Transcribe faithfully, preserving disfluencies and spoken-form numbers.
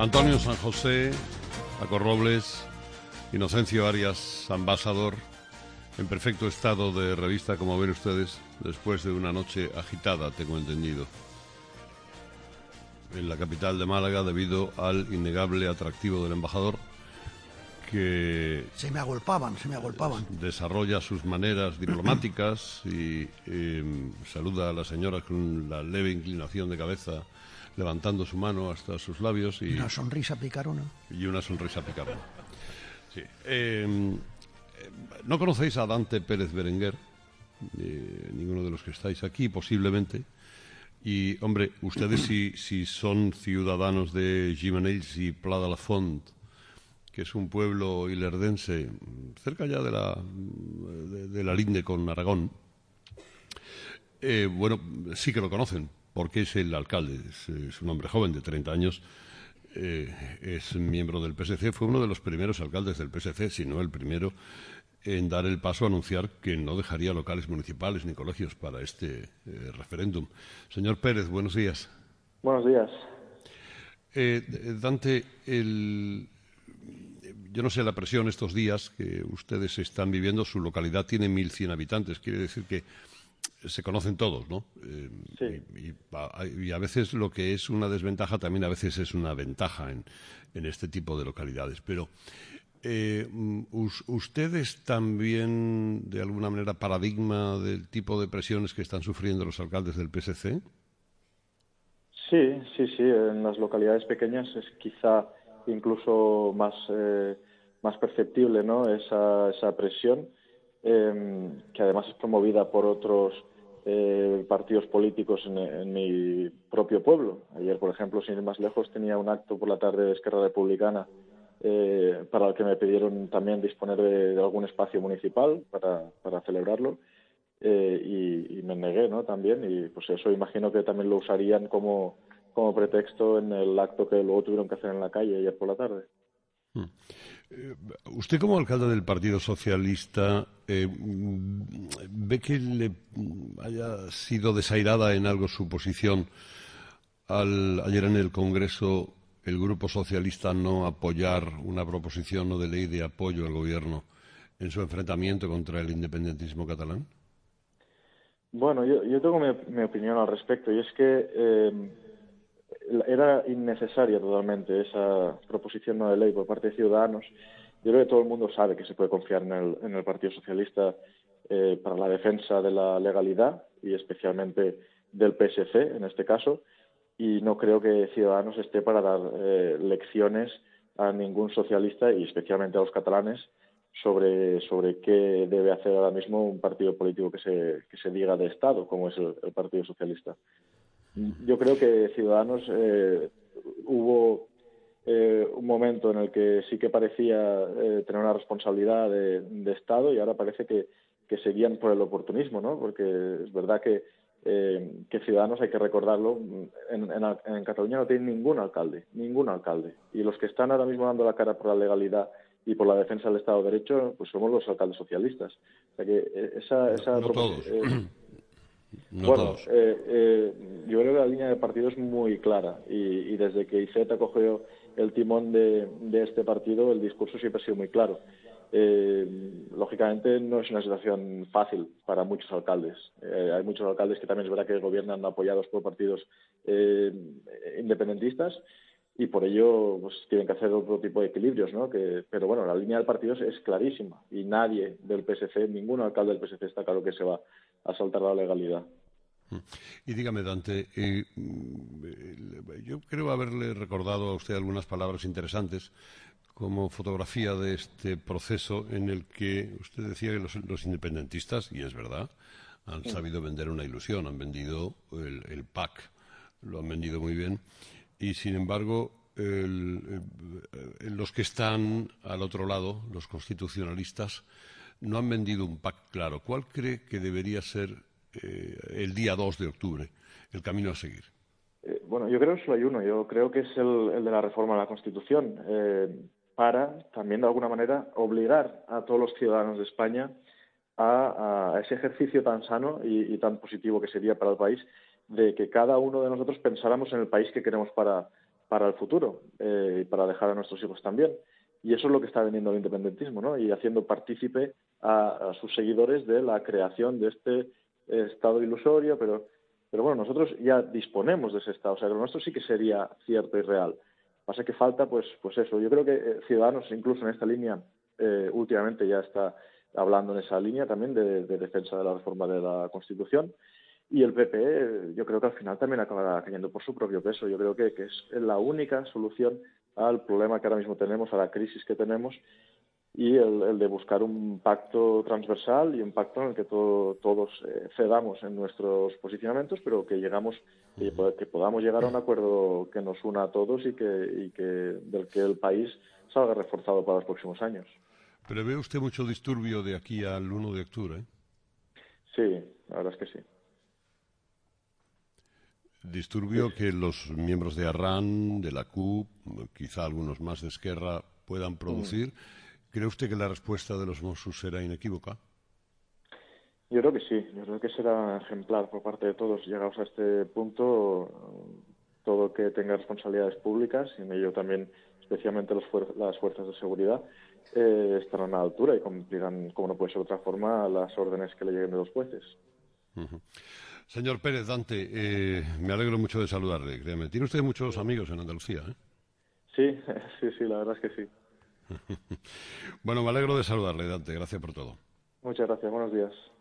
Antonio San José, Paco Robles, Inocencio Arias, Ambassador, en perfecto estado de revista, como ven ustedes, después de una noche agitada, tengo entendido, en la capital de Málaga, debido al innegable atractivo del embajador, que se me agolpaban, se me agolpaban. Desarrolla sus maneras diplomáticas y eh, saluda a la señora con la leve inclinación de cabeza, levantando su mano hasta sus labios y una sonrisa picarona. Y una sonrisa picarona. Sí. Eh, no conocéis a Dante Pérez Berenguer, eh, ninguno de los que estáis aquí, posiblemente. Y, hombre, ustedes si, si son ciudadanos de Gimenells y Pla de la Font, que es un pueblo ilerdense cerca ya de la, de, de la linde con Aragón, eh, bueno, sí que lo conocen, porque es el alcalde, es, es un hombre joven de treinta años, eh, es miembro del P S C, fue uno de los primeros alcaldes del P S C, si no el primero, en dar el paso a anunciar que no dejaría locales municipales ni colegios para este eh, referéndum. Señor Pérez, buenos días. Buenos días. Eh, Dante, el... yo no sé la presión estos días que ustedes están viviendo. Su localidad tiene mil cien habitantes, quiere decir que se conocen todos, ¿no? Eh, sí. y, y, a, y a veces lo que es una desventaja también a veces es una ventaja en, en este tipo de localidades. Pero eh, us, ¿ustedes también, de alguna manera, paradigma del tipo de presiones que están sufriendo los alcaldes del P S C? Sí, sí, sí. En las localidades pequeñas es quizá incluso más, eh, más perceptible, ¿no? Esa, esa presión, eh, que además es promovida por otros eh, partidos políticos en, en mi propio pueblo. Ayer, por ejemplo, sin ir más lejos, tenía un acto por la tarde de Esquerra Republicana eh, para el que me pidieron también disponer de, de algún espacio municipal para, para celebrarlo. Eh, y, y me negué, ¿no? También, y pues eso imagino que también lo usarían como, como pretexto en el acto que luego tuvieron que hacer en la calle ayer por la tarde. Hmm. Eh, usted, como alcalde del Partido Socialista, eh, ¿ve que le haya sido desairada en algo su posición al ayer en el Congreso el Grupo Socialista no apoyar una proposición no de ley de apoyo al Gobierno en su enfrentamiento contra el independentismo catalán? Bueno, yo, yo tengo mi, mi opinión al respecto, y es que eh, era innecesaria totalmente esa proposición no de ley por parte de Ciudadanos. Yo creo que todo el mundo sabe que se puede confiar en el, en el Partido Socialista eh, para la defensa de la legalidad y especialmente del P S C en este caso, y no creo que Ciudadanos esté para dar eh, lecciones a ningún socialista y especialmente a los catalanes sobre, sobre qué debe hacer ahora mismo un partido político que se, que se diga de Estado, como es el, el Partido Socialista. Yo creo que Ciudadanos eh, hubo eh, un momento en el que sí que parecía eh, tener una responsabilidad de, de Estado, y ahora parece que, que seguían por el oportunismo, ¿no? Porque es verdad que, eh, que Ciudadanos, hay que recordarlo, en, en, en Cataluña no tiene ningún alcalde, ningún alcalde. Y los que están ahora mismo dando la cara por la legalidad y por la defensa del Estado de Derecho, pues somos los alcaldes socialistas. O sea que esa... esa no, no todos. Eh, No bueno, todos. Eh, eh, yo creo que la línea del partido es muy clara, y, y desde que Iceta cogió el timón de, de este partido, el discurso siempre ha sido muy claro. Eh, lógicamente no es una situación fácil para muchos alcaldes. Eh, hay muchos alcaldes que también es verdad que gobiernan apoyados por partidos eh, independentistas, y por ello pues tienen que hacer otro tipo de equilibrios, ¿no? Que, pero bueno, la línea del partido es, es clarísima, y nadie del P S C, ningún alcalde del P S C está claro que se va a saltar la legalidad. Y dígame, Dante, eh, yo creo haberle recordado a usted algunas palabras interesantes como fotografía de este proceso en el que usted decía que los, los independentistas, y es verdad, han sabido vender una ilusión, han vendido el, el P A C, lo han vendido muy bien, y sin embargo el, el, los que están al otro lado, los constitucionalistas, no han vendido un P A C claro. ¿Cuál cree que debería ser eh, el día dos de octubre el camino a seguir? Eh, bueno, yo creo que solo hay uno. Yo creo que es el, el de la reforma de la Constitución, eh, para también de alguna manera obligar a todos los ciudadanos de España a, a ese ejercicio tan sano y, y tan positivo que sería para el país, de que cada uno de nosotros pensáramos en el país que queremos para, para el futuro eh, y para dejar a nuestros hijos también. Y eso es lo que está vendiendo el independentismo, ¿no? Y haciendo partícipe a, a sus seguidores de la creación de este eh, Estado ilusorio, pero, pero bueno, nosotros ya disponemos de ese Estado, o sea, que lo nuestro sí que sería cierto y real. Pasa que falta, pues, pues eso. Yo creo que eh, Ciudadanos, incluso en esta línea, eh, últimamente ya está hablando en esa línea también de, de defensa de la reforma de la Constitución. Y el P P, eh, yo creo que al final también acabará cayendo por su propio peso. Yo creo que, que es la única solución al problema que ahora mismo tenemos, a la crisis que tenemos, y el, el de buscar un pacto transversal y un pacto en el que todo, todos eh, cedamos en nuestros posicionamientos, pero que llegamos que, que podamos llegar a un acuerdo que nos una a todos y que, y que del que el país salga reforzado para los próximos años. ¿Prevé usted mucho disturbio de aquí al uno de octubre? ¿eh? Sí, la verdad es que sí. Disturbio sí. Que los miembros de Arran, de la C U P, quizá algunos más de Esquerra, puedan producir. Mm. ¿Cree usted que la respuesta de los Mossos será inequívoca? Yo creo que sí. Yo creo que será ejemplar por parte de todos. Llegados a este punto, todo que tenga responsabilidades públicas, y en ello también especialmente los fuer las fuerzas de seguridad, eh, estarán a la altura y cumplirán, como no puede ser de otra forma, las órdenes que le lleguen de los jueces. Uh-huh. Señor Pérez Dante, eh, me alegro mucho de saludarle, créame. Tiene usted muchos amigos en Andalucía, ¿eh? Sí, sí, sí, la verdad es que sí. Bueno, me alegro de saludarle, Dante. Gracias por todo. Muchas gracias. Buenos días.